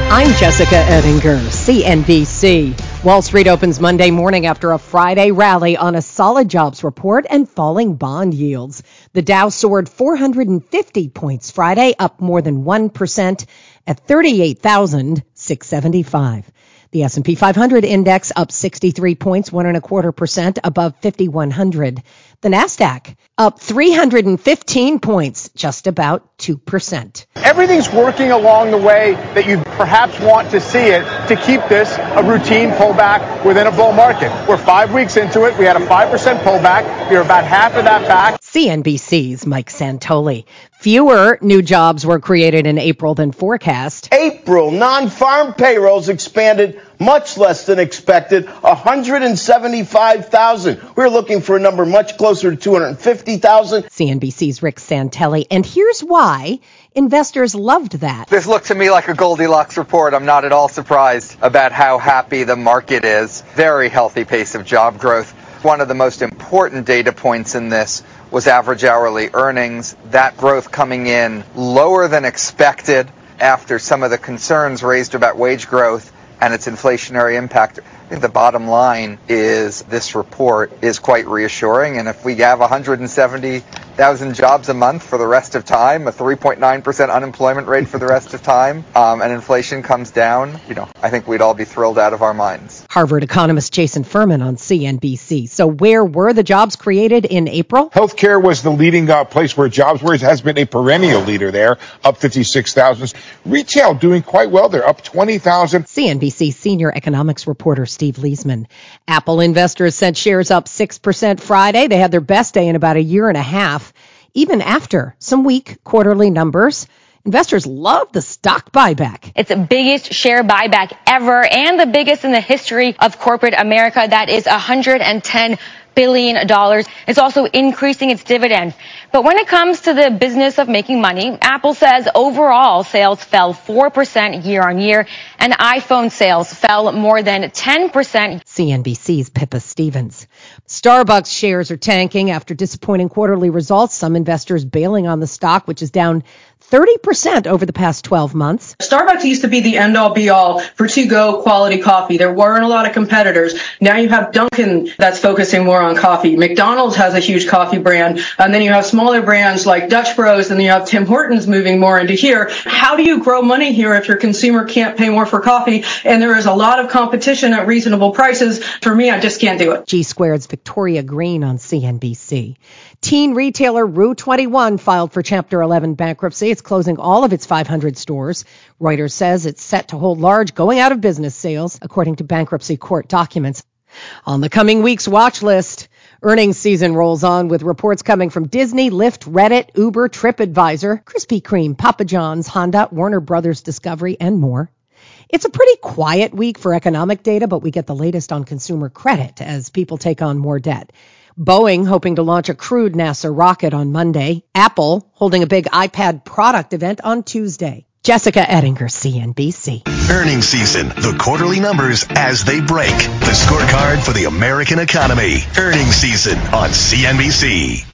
I'm Jessica Ettinger, CNBC. Wall Street opens Monday morning after a Friday rally on a solid jobs report and falling bond yields. The Dow soared 450 points Friday, up more than 1% at 38,675. The S&P 500 index up 63 points, 1.25% above 5,100. The Nasdaq up 315 points, just about 2%. Everything's working along the way that you perhaps want to see it to keep this a routine pullback within a bull market. We're 5 weeks into it. We had a 5% pullback. You're about half of that back. CNBC's Mike Santoli. Fewer new jobs were created in April than forecast. April non-farm payrolls expanded much less than expected, 175,000. We're looking for a number much closer to 250,000. CNBC's Rick Santelli. And here's why investors loved that. This looked to me like a Goldilocks report. I'm not at all surprised about how happy the market is. Very healthy pace of job growth. One of the most important data points in this was average hourly earnings. That growth coming in lower than expected after some of the concerns raised about wage growth and its inflationary impact. I think the bottom line is this report is quite reassuring, and if we have 170,000 jobs a month for the rest of time, a 3.9% unemployment rate for the rest of time, and inflation comes down, I think we'd all be thrilled out of our minds. Harvard economist Jason Furman on CNBC. So where were the jobs created in April? Healthcare was the leading place where jobs were. It has been a perennial leader there, up 56,000. Retail doing quite well. They're up 20,000. CNBC senior economics reporter Steve Leisman. Apple investors sent shares up 6% Friday. They had their best day in about a year and a half, even after some weak quarterly numbers. Investors love the stock buyback. It's the biggest share buyback ever and the biggest in the history of corporate America. That is $110 billion. It's also increasing its dividend. But when it comes to the business of making money, Apple says overall sales fell 4% year on year and iPhone sales fell more than 10%. CNBC's Pippa Stevens. Starbucks shares are tanking after disappointing quarterly results. Some investors bailing on the stock, which is down 30% over the past 12 months. Starbucks used to be the end-all be-all for to-go quality coffee. There weren't a lot of competitors. Now you have Dunkin' that's focusing more on coffee. McDonald's has a huge coffee brand. And then you have smaller brands like Dutch Bros, and then you have Tim Hortons moving more into here. How do you grow money here if your consumer can't pay more for coffee? And there is a lot of competition at reasonable prices. For me, I just can't do it. G Squared's Victoria Green on CNBC. Teen retailer Rue 21 filed for Chapter 11 bankruptcy. It's closing all of its 500 stores. Reuters says it's set to hold large going out of business sales, according to bankruptcy court documents. On the coming week's watch list, earnings season rolls on with reports coming from Disney, Lyft, Reddit, Uber, TripAdvisor, Krispy Kreme, Papa John's, Honda, Warner Brothers Discovery, and more. It's a pretty quiet week for economic data, but we get the latest on consumer credit as people take on more debt. Boeing hoping to launch a crewed NASA rocket on Monday. Apple holding a big iPad product event on Tuesday. Jessica Ettinger, CNBC. Earnings season, the quarterly numbers as they break. The scorecard for the American economy. Earnings season on CNBC.